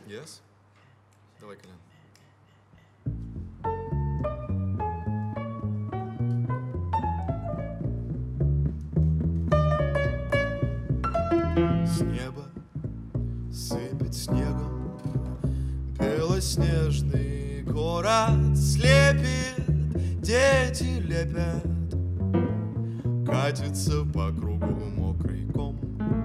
Yes? Давай, Колян. С неба сыпет снегом белоснежный город, слепит, дети лепят, катится по кругу мокрый ком.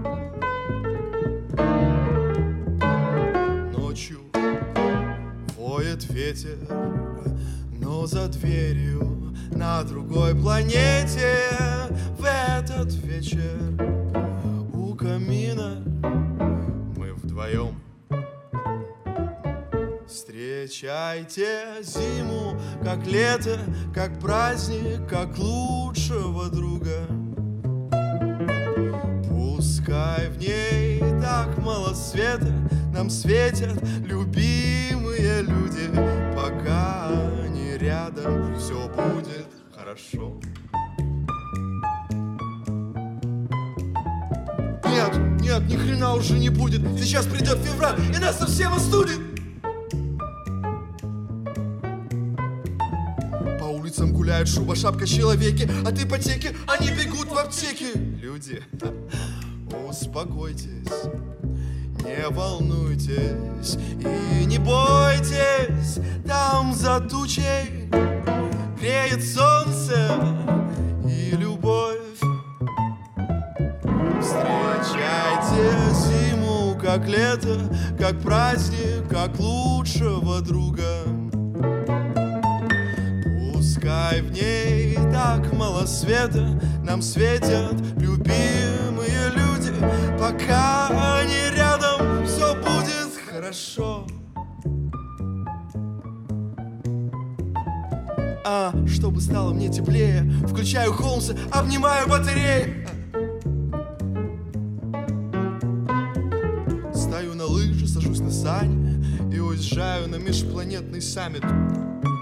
Ночью воет ветер, но за дверью на другой планете в этот вечер у камина мы вдвоем. Встречайте зиму, как лето, как праздник, как лучшего друга. Пускай в ней так мало света, нам светят любимые люди. Пока они рядом, все будет хорошо. Нет, нет, ни хрена уже не будет. Сейчас придет февраль и нас совсем остудит. По улицам гуляют шуба, шапка, человеки, от ипотеки они бегут в аптеки. Люди, успокойтесь, не волнуйтесь и не бойтесь. Там за тучей греет солнце и любовь. Встречайте зиму, как лето, как праздник, как лучшего друга. Пускай в ней так мало света, нам светят любимые люди. Пока они рядом, все будет хорошо. А чтобы стало мне теплее, включаю Холмса, обнимаю батареи. Стою на лыжи, сажусь на сани и уезжаю на межпланетный саммит.